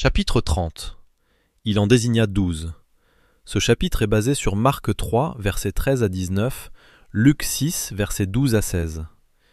Chapitre 30. Il en désigna 12. Ce chapitre est basé sur Marc 3, versets 13 à 19, Luc 6, versets 12 à 16.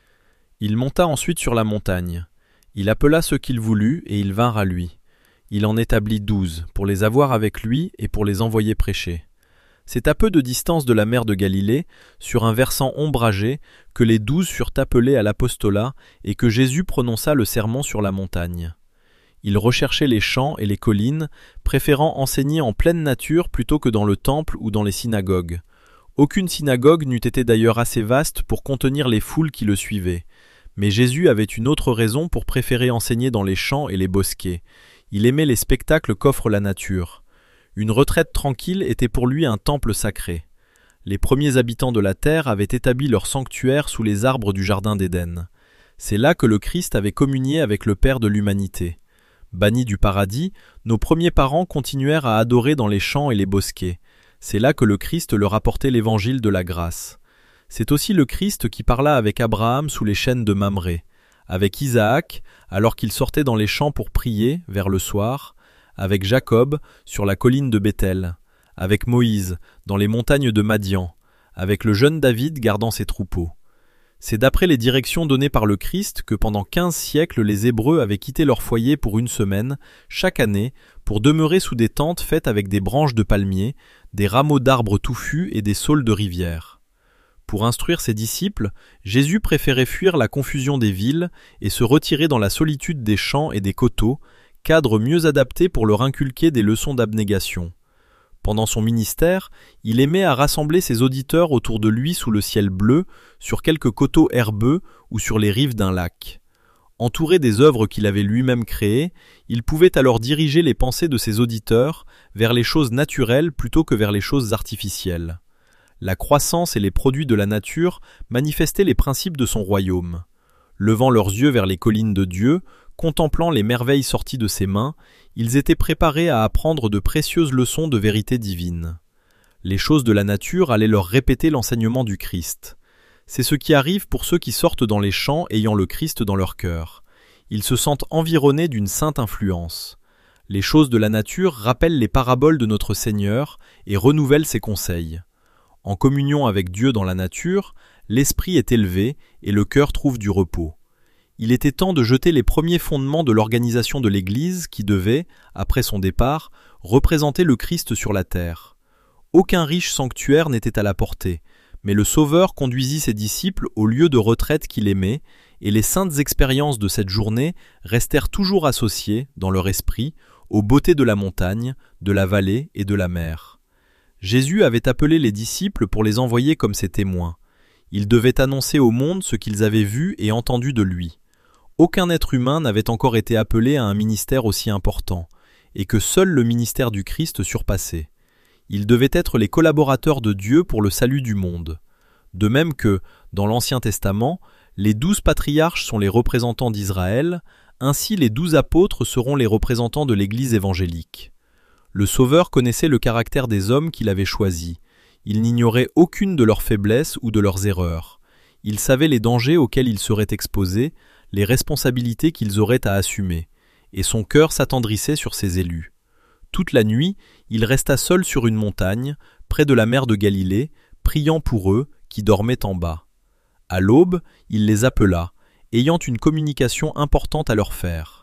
Il monta ensuite sur la montagne. Il appela ceux qu'il voulut, et ils vinrent à lui. Il en établit 12, pour les avoir avec lui et pour les envoyer prêcher. C'est à peu de distance de la mer de Galilée, sur un versant ombragé, que les 12 furent appelés à l'apostolat et que Jésus prononça le sermon sur la montagne. Il recherchait les champs et les collines, préférant enseigner en pleine nature plutôt que dans le temple ou dans les synagogues. Aucune synagogue n'eût été d'ailleurs assez vaste pour contenir les foules qui le suivaient. Mais Jésus avait une autre raison pour préférer enseigner dans les champs et les bosquets. Il aimait les spectacles qu'offre la nature. Une retraite tranquille était pour lui un temple sacré. Les premiers habitants de la terre avaient établi leur sanctuaire sous les arbres du jardin d'Éden. C'est là que le Christ avait communié avec le Père de l'humanité. Bannis du paradis, nos premiers parents continuèrent à adorer dans les champs et les bosquets. C'est là que le Christ leur apportait l'évangile de la grâce. C'est aussi le Christ qui parla avec Abraham sous les chênes de Mamré, avec Isaac, alors qu'il sortait dans les champs pour prier, vers le soir, avec Jacob, sur la colline de Béthel, avec Moïse, dans les montagnes de Madian, avec le jeune David gardant ses troupeaux. C'est d'après les directions données par le Christ que pendant 15 siècles les Hébreux avaient quitté leur foyer pour une semaine, chaque année, pour demeurer sous des tentes faites avec des branches de palmiers, des rameaux d'arbres touffus et des saules de rivière. Pour instruire ses disciples, Jésus préférait fuir la confusion des villes et se retirer dans la solitude des champs et des coteaux, cadre mieux adapté pour leur inculquer des leçons d'abnégation. Pendant son ministère, il aimait à rassembler ses auditeurs autour de lui sous le ciel bleu, sur quelques coteaux herbeux ou sur les rives d'un lac. Entouré des œuvres qu'il avait lui-même créées, il pouvait alors diriger les pensées de ses auditeurs vers les choses naturelles plutôt que vers les choses artificielles. La croissance et les produits de la nature manifestaient les principes de son royaume. Levant leurs yeux vers les collines de Dieu, contemplant les merveilles sorties de ses mains, ils étaient préparés à apprendre de précieuses leçons de vérité divine. Les choses de la nature allaient leur répéter l'enseignement du Christ. C'est ce qui arrive pour ceux qui sortent dans les champs ayant le Christ dans leur cœur. Ils se sentent environnés d'une sainte influence. Les choses de la nature rappellent les paraboles de notre Seigneur et renouvellent ses conseils. En communion avec Dieu dans la nature, l'esprit est élevé et le cœur trouve du repos. Il était temps de jeter les premiers fondements de l'organisation de l'Église qui devait, après son départ, représenter le Christ sur la terre. Aucun riche sanctuaire n'était à la portée, mais le Sauveur conduisit ses disciples au lieu de retraite qu'il aimait, et les saintes expériences de cette journée restèrent toujours associées, dans leur esprit, aux beautés de la montagne, de la vallée et de la mer. Jésus avait appelé les disciples pour les envoyer comme ses témoins. Ils devaient annoncer au monde ce qu'ils avaient vu et entendu de lui. Aucun être humain n'avait encore été appelé à un ministère aussi important, et que seul le ministère du Christ surpassait. Ils devaient être les collaborateurs de Dieu pour le salut du monde. De même que, dans l'Ancien Testament, les 12 patriarches sont les représentants d'Israël, ainsi les 12 apôtres seront les représentants de l'Église évangélique. Le Sauveur connaissait le caractère des hommes qu'il avait choisis. Il n'ignorait aucune de leurs faiblesses ou de leurs erreurs. Il savait les dangers auxquels ils seraient exposés, les responsabilités qu'ils auraient à assumer, et son cœur s'attendrissait sur ses élus. Toute la nuit, il resta seul sur une montagne, près de la mer de Galilée, priant pour eux qui dormaient en bas. À l'aube, il les appela, ayant une communication importante à leur faire.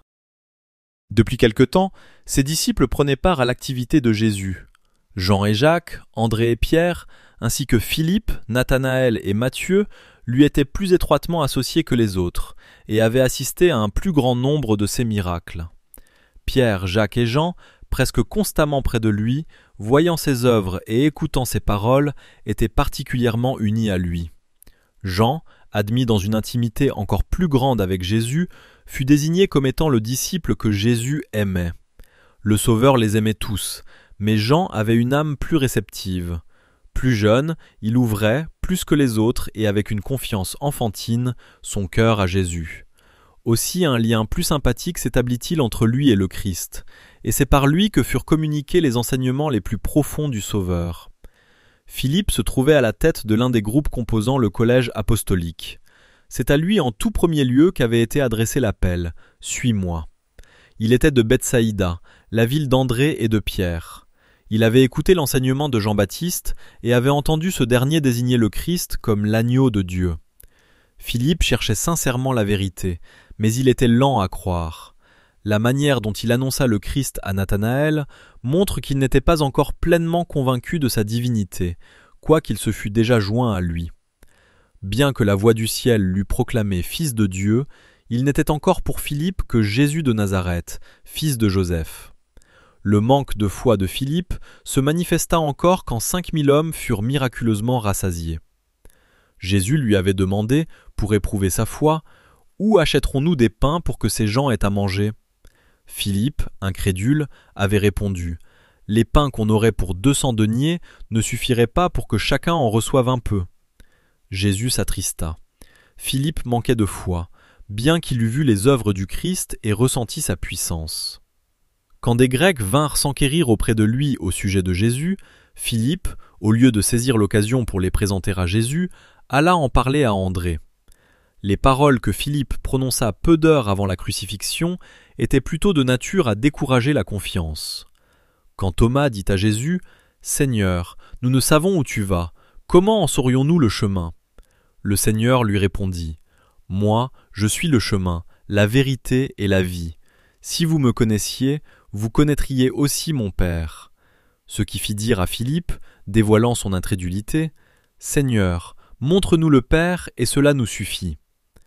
Depuis quelque temps, ses disciples prenaient part à l'activité de Jésus. Jean et Jacques, André et Pierre, ainsi que Philippe, Nathanaël et Matthieu, lui étaient plus étroitement associés que les autres, et avaient assisté à un plus grand nombre de ses miracles. Pierre, Jacques et Jean, presque constamment près de lui, voyant ses œuvres et écoutant ses paroles, étaient particulièrement unis à lui. Jean, admis dans une intimité encore plus grande avec Jésus, fut désigné comme étant le disciple que Jésus aimait. Le Sauveur les aimait tous, mais Jean avait une âme plus réceptive. Plus jeune, il ouvrait, plus que les autres et avec une confiance enfantine, son cœur à Jésus. Aussi un lien plus sympathique s'établit-il entre lui et le Christ, et c'est par lui que furent communiqués les enseignements les plus profonds du Sauveur. Philippe se trouvait à la tête de l'un des groupes composant le collège apostolique. C'est à lui en tout premier lieu qu'avait été adressé l'appel « Suis-moi ». Il était de Bethsaïda, la ville d'André et de Pierre. Il avait écouté l'enseignement de Jean-Baptiste et avait entendu ce dernier désigner le Christ comme l'agneau de Dieu. Philippe cherchait sincèrement la vérité, mais il était lent à croire. La manière dont il annonça le Christ à Nathanaël montre qu'il n'était pas encore pleinement convaincu de sa divinité, quoiqu'il se fût déjà joint à lui. Bien que la voix du ciel l'eût proclamé fils de Dieu, il n'était encore pour Philippe que Jésus de Nazareth, fils de Joseph. Le manque de foi de Philippe se manifesta encore quand 5000 hommes furent miraculeusement rassasiés. Jésus lui avait demandé, pour éprouver sa foi, « Où achèterons-nous des pains pour que ces gens aient à manger ?» Philippe, incrédule, avait répondu, « Les pains qu'on aurait pour 200 deniers ne suffiraient pas pour que chacun en reçoive un peu. » Jésus s'attrista. Philippe manquait de foi, bien qu'il eût vu les œuvres du Christ et ressenti sa puissance. Quand des Grecs vinrent s'enquérir auprès de lui au sujet de Jésus, Philippe, au lieu de saisir l'occasion pour les présenter à Jésus, alla en parler à André. Les paroles que Philippe prononça peu d'heures avant la crucifixion étaient plutôt de nature à décourager la confiance. Quand Thomas dit à Jésus « Seigneur, nous ne savons où tu vas, comment en saurions-nous le chemin ?» Le Seigneur lui répondit « Moi, je suis le chemin, la vérité et la vie. Si vous me connaissiez, vous connaîtriez aussi mon Père. » Ce qui fit dire à Philippe, dévoilant son incrédulité, « Seigneur, montre-nous le Père et cela nous suffit. »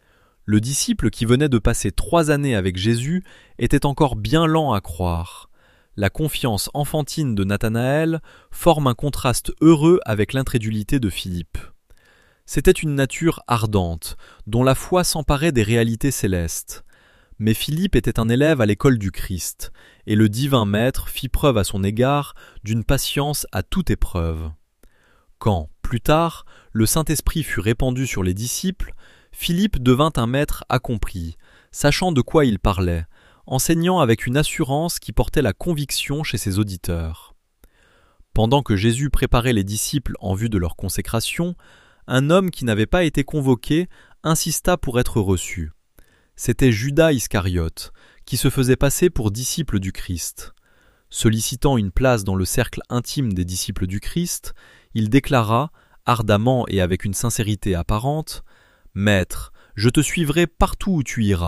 Le disciple qui venait de passer 3 années avec Jésus était encore bien lent à croire. La confiance enfantine de Nathanaël forme un contraste heureux avec l'incrédulité de Philippe. C'était une nature ardente, dont la foi s'emparait des réalités célestes. Mais Philippe était un élève à l'école du Christ, et le divin Maître fit preuve à son égard d'une patience à toute épreuve. Quand, plus tard, le Saint-Esprit fut répandu sur les disciples, Philippe devint un maître accompli, sachant de quoi il parlait, enseignant avec une assurance qui portait la conviction chez ses auditeurs. Pendant que Jésus préparait les disciples en vue de leur consécration, un homme qui n'avait pas été convoqué insista pour être reçu. C'était Judas Iscariote, qui se faisait passer pour disciple du Christ. Sollicitant une place dans le cercle intime des disciples du Christ, il déclara, ardemment et avec une sincérité apparente, « Maître, je te suivrai partout où tu iras. »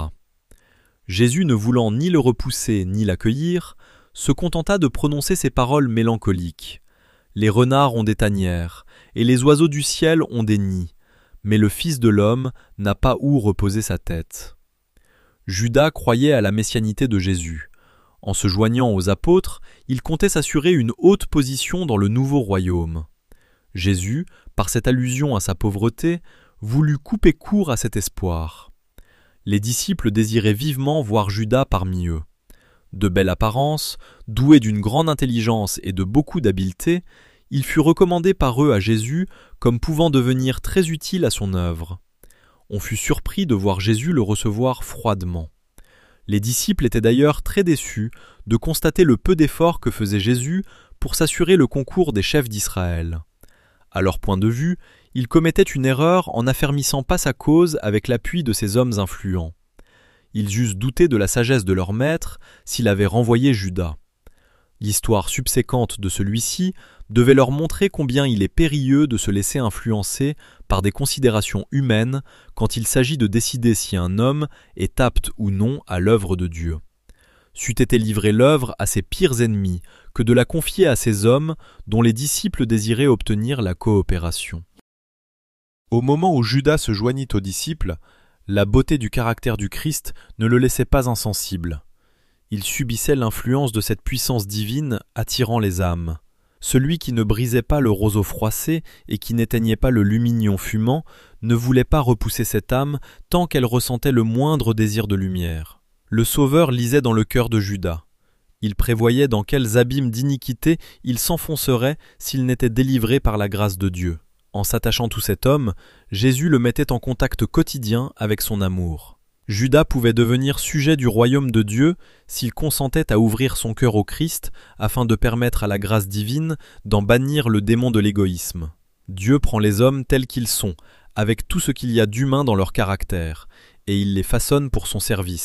Jésus, ne voulant ni le repousser ni l'accueillir, se contenta de prononcer ces paroles mélancoliques. « Les renards ont des tanières, et les oiseaux du ciel ont des nids, mais le Fils de l'homme n'a pas où reposer sa tête. » Judas croyait à la messianité de Jésus. En se joignant aux apôtres, il comptait s'assurer une haute position dans le nouveau royaume. Jésus, par cette allusion à sa pauvreté, voulut couper court à cet espoir. Les disciples désiraient vivement voir Judas parmi eux. De belle apparence, doué d'une grande intelligence et de beaucoup d'habileté, il fut recommandé par eux à Jésus comme pouvant devenir très utile à son œuvre. On fut surpris de voir Jésus le recevoir froidement. Les disciples étaient d'ailleurs très déçus de constater le peu d'efforts que faisait Jésus pour s'assurer le concours des chefs d'Israël. À leur point de vue, il commettait une erreur en n'affermissant pas sa cause avec l'appui de ces hommes influents. Ils eussent douté de la sagesse de leur maître s'il avait renvoyé Judas. L'histoire subséquente de celui-ci devait leur montrer combien il est périlleux de se laisser influencer par des considérations humaines quand il s'agit de décider si un homme est apte ou non à l'œuvre de Dieu. C'eût été livrer l'œuvre à ses pires ennemis que de la confier à ces hommes dont les disciples désiraient obtenir la coopération. Au moment où Judas se joignit aux disciples, la beauté du caractère du Christ ne le laissait pas insensible. Il subissait l'influence de cette puissance divine attirant les âmes. Celui qui ne brisait pas le roseau froissé et qui n'éteignait pas le lumignon fumant ne voulait pas repousser cette âme tant qu'elle ressentait le moindre désir de lumière. Le Sauveur lisait dans le cœur de Judas. Il prévoyait dans quels abîmes d'iniquité il s'enfoncerait s'il n'était délivré par la grâce de Dieu. En s'attachant tout cet homme, Jésus le mettait en contact quotidien avec son amour. Judas pouvait devenir sujet du royaume de Dieu s'il consentait à ouvrir son cœur au Christ afin de permettre à la grâce divine d'en bannir le démon de l'égoïsme. Dieu prend les hommes tels qu'ils sont, avec tout ce qu'il y a d'humain dans leur caractère, et il les façonne pour son service,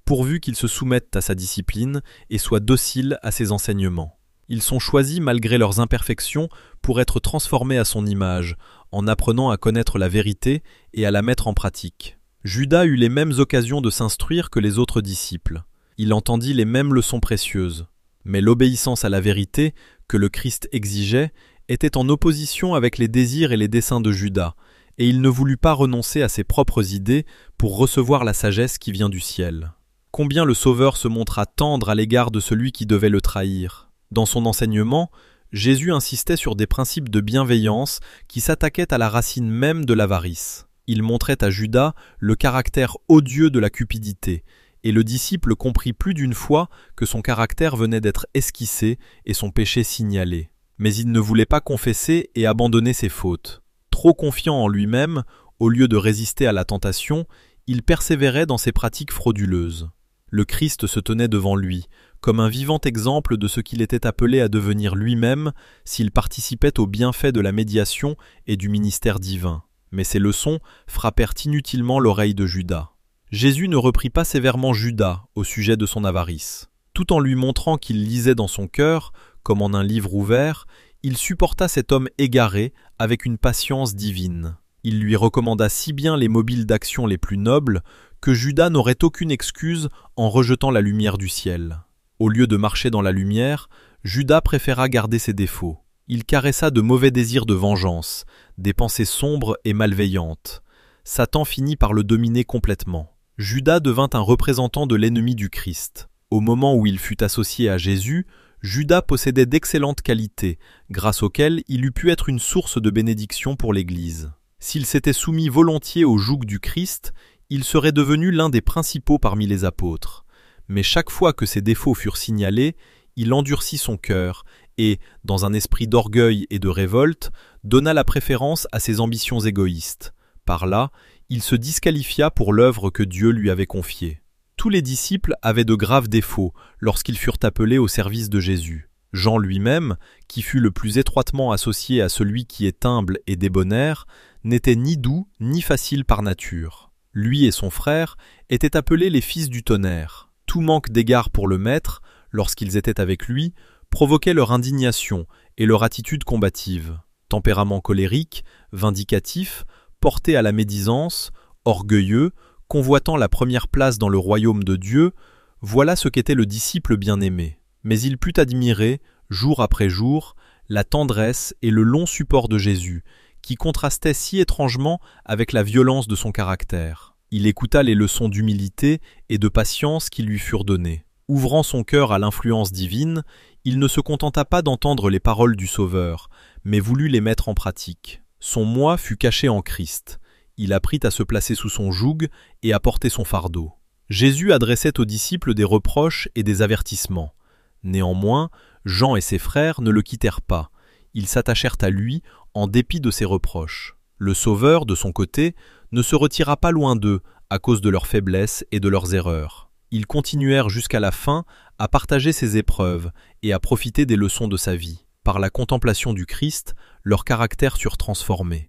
pourvu qu'ils se soumettent à sa discipline et soient dociles à ses enseignements. Ils sont choisis malgré leurs imperfections pour être transformés à son image, en apprenant à connaître la vérité et à la mettre en pratique. Judas eut les mêmes occasions de s'instruire que les autres disciples. Il entendit les mêmes leçons précieuses. Mais l'obéissance à la vérité que le Christ exigeait était en opposition avec les désirs et les desseins de Judas, et il ne voulut pas renoncer à ses propres idées pour recevoir la sagesse qui vient du ciel. Combien le Sauveur se montra tendre à l'égard de celui qui devait le trahir. Dans son enseignement, Jésus insistait sur des principes de bienveillance qui s'attaquaient à la racine même de l'avarice. Il montrait à Judas le caractère odieux de la cupidité, et le disciple comprit plus d'une fois que son caractère venait d'être esquissé et son péché signalé. Mais il ne voulait pas confesser et abandonner ses fautes. Trop confiant en lui-même, au lieu de résister à la tentation, il persévérait dans ses pratiques frauduleuses. Le Christ se tenait devant lui, comme un vivant exemple de ce qu'il était appelé à devenir lui-même s'il participait aux bienfaits de la médiation et du ministère divin. Mais ces leçons frappèrent inutilement l'oreille de Judas. Jésus ne reprit pas sévèrement Judas au sujet de son avarice. Tout en lui montrant qu'il lisait dans son cœur, comme en un livre ouvert, il supporta cet homme égaré avec une patience divine. Il lui recommanda si bien les mobiles d'action les plus nobles que Judas n'aurait aucune excuse en rejetant la lumière du ciel. Au lieu de marcher dans la lumière, Judas préféra garder ses défauts. Il caressa de mauvais désirs de vengeance, des pensées sombres et malveillantes. Satan finit par le dominer complètement. Judas devint un représentant de l'ennemi du Christ. Au moment où il fut associé à Jésus, Judas possédait d'excellentes qualités, grâce auxquelles il eût pu être une source de bénédiction pour l'Église. S'il s'était soumis volontiers au joug du Christ, il serait devenu l'un des principaux parmi les apôtres. Mais chaque fois que ses défauts furent signalés, il endurcit son cœur et, dans un esprit d'orgueil et de révolte, donna la préférence à ses ambitions égoïstes. Par là, il se disqualifia pour l'œuvre que Dieu lui avait confiée. Tous les disciples avaient de graves défauts lorsqu'ils furent appelés au service de Jésus. Jean lui-même, qui fut le plus étroitement associé à celui qui est humble et débonnaire, n'était ni doux ni facile par nature. Lui et son frère étaient appelés les fils du tonnerre. Tout manque d'égard pour le Maître, lorsqu'ils étaient avec lui, provoquait leur indignation et leur attitude combative. Tempérament colérique, vindicatif, porté à la médisance, orgueilleux, convoitant la première place dans le royaume de Dieu, voilà ce qu'était le disciple bien-aimé. Mais il put admirer, jour après jour, la tendresse et le long support de Jésus, qui contrastaient si étrangement avec la violence de son caractère. Il écouta les leçons d'humilité et de patience qui lui furent données. Ouvrant son cœur à l'influence divine, il ne se contenta pas d'entendre les paroles du Sauveur, mais voulut les mettre en pratique. Son moi fut caché en Christ. Il apprit à se placer sous son joug et à porter son fardeau. Jésus adressait aux disciples des reproches et des avertissements. Néanmoins, Jean et ses frères ne le quittèrent pas. Ils s'attachèrent à lui en dépit de ses reproches. Le Sauveur, de son côté, ne se retira pas loin d'eux à cause de leurs faiblesses et de leurs erreurs. Ils continuèrent jusqu'à la fin à partager ses épreuves et à profiter des leçons de sa vie. Par la contemplation du Christ, leurs caractères furent transformés.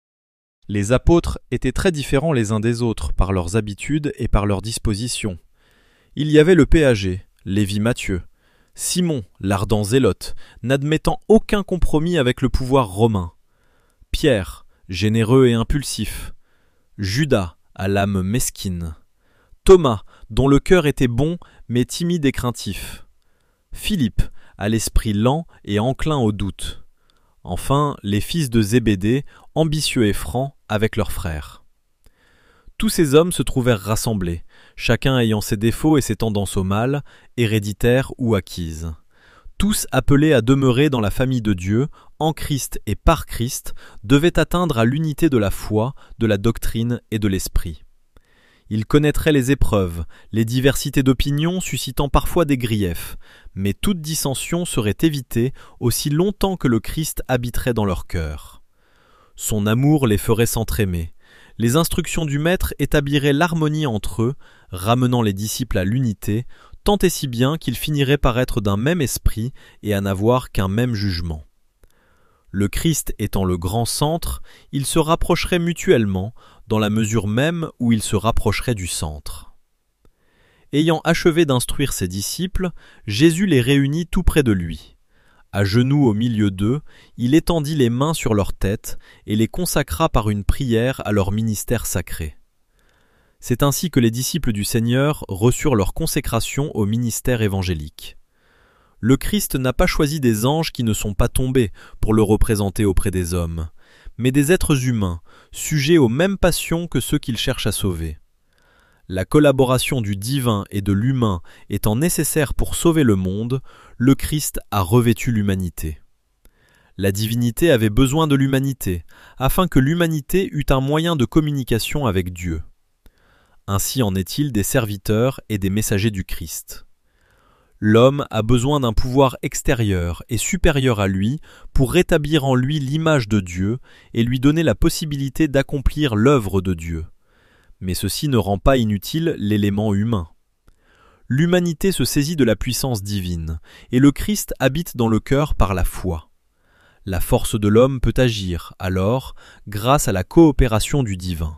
Les apôtres étaient très différents les uns des autres par leurs habitudes et par leurs dispositions. Il y avait le péager, Lévi-Matthieu, Simon, l'ardent zélote, n'admettant aucun compromis avec le pouvoir romain, Pierre, généreux et impulsif, Judas, à l'âme mesquine, Thomas, dont le cœur était bon mais timide et craintif, Philippe, à l'esprit lent et enclin au doute, enfin les fils de Zébédée, ambitieux et francs, avec leurs frères. Tous ces hommes se trouvèrent rassemblés, chacun ayant ses défauts et ses tendances au mal, héréditaires ou acquises. Tous appelés à demeurer dans la famille de Dieu, en Christ et par Christ, devaient atteindre à l'unité de la foi, de la doctrine et de l'esprit. Ils connaîtraient les épreuves, les diversités d'opinions suscitant parfois des griefs, mais toute dissension serait évitée aussi longtemps que le Christ habiterait dans leur cœur. Son amour les ferait s'entraimer. Les instructions du Maître établiraient l'harmonie entre eux, ramenant les disciples à l'unité, tant et si bien qu'ils finiraient par être d'un même esprit et à n'avoir qu'un même jugement. Le Christ étant le grand centre, ils se rapprocheraient mutuellement, dans la mesure même où ils se rapprocheraient du centre. Ayant achevé d'instruire ses disciples, Jésus les réunit tout près de lui. À genoux au milieu d'eux, il étendit les mains sur leurs têtes et les consacra par une prière à leur ministère sacré. C'est ainsi que les disciples du Seigneur reçurent leur consécration au ministère évangélique. Le Christ n'a pas choisi des anges qui ne sont pas tombés pour le représenter auprès des hommes, mais des êtres humains, sujets aux mêmes passions que ceux qu'il cherche à sauver. La collaboration du divin et de l'humain étant nécessaire pour sauver le monde, le Christ a revêtu l'humanité. La divinité avait besoin de l'humanité, afin que l'humanité eût un moyen de communication avec Dieu. Ainsi en est-il des serviteurs et des messagers du Christ. L'homme a besoin d'un pouvoir extérieur et supérieur à lui pour rétablir en lui l'image de Dieu et lui donner la possibilité d'accomplir l'œuvre de Dieu. Mais ceci ne rend pas inutile l'élément humain. L'humanité se saisit de la puissance divine, et le Christ habite dans le cœur par la foi. La force de l'homme peut agir, alors, grâce à la coopération du divin.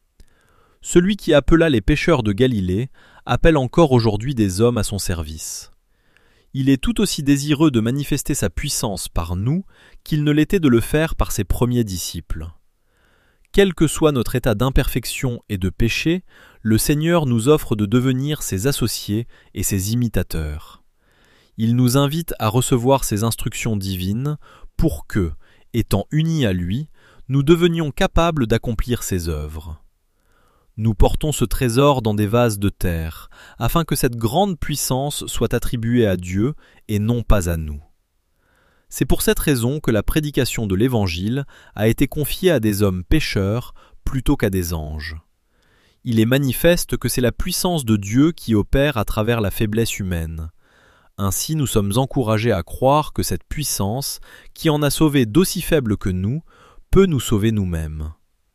Celui qui appela les pécheurs de Galilée appelle encore aujourd'hui des hommes à son service. Il est tout aussi désireux de manifester sa puissance par nous qu'il ne l'était de le faire par ses premiers disciples. Quel que soit notre état d'imperfection et de péché, le Seigneur nous offre de devenir ses associés et ses imitateurs. Il nous invite à recevoir ses instructions divines pour que, étant unis à lui, nous devenions capables d'accomplir ses œuvres. Nous portons ce trésor dans des vases de terre, afin que cette grande puissance soit attribuée à Dieu et non pas à nous. C'est pour cette raison que la prédication de l'Évangile a été confiée à des hommes pécheurs plutôt qu'à des anges. Il est manifeste que c'est la puissance de Dieu qui opère à travers la faiblesse humaine. Ainsi nous sommes encouragés à croire que cette puissance, qui en a sauvé d'aussi faibles que nous, peut nous sauver nous-mêmes.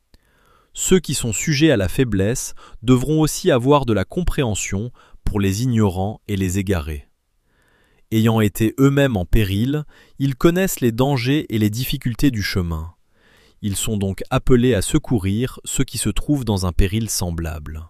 Ceux qui sont sujets à la faiblesse devront aussi avoir de la compréhension pour les ignorants et les égarés. Ayant été eux-mêmes en péril, ils connaissent les dangers et les difficultés du chemin. Ils sont donc appelés à secourir ceux qui se trouvent dans un péril semblable.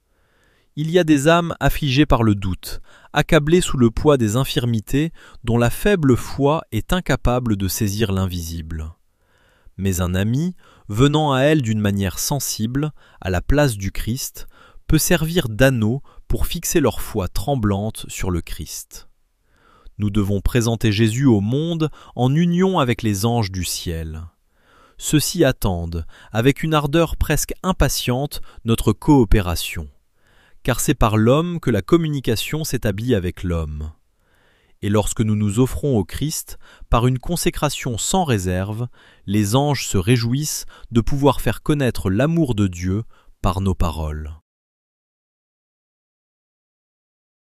Il y a des âmes affligées par le doute, accablées sous le poids des infirmités dont la faible foi est incapable de saisir l'invisible. Mais un ami, venant à elles d'une manière sensible, à la place du Christ, peut servir d'anneau pour fixer leur foi tremblante sur le Christ. Nous devons présenter Jésus au monde en union avec les anges du ciel. Ceux-ci attendent, avec une ardeur presque impatiente, notre coopération, car c'est par l'homme que la communication s'établit avec l'homme. Et lorsque nous nous offrons au Christ, par une consécration sans réserve, les anges se réjouissent de pouvoir faire connaître l'amour de Dieu par nos paroles.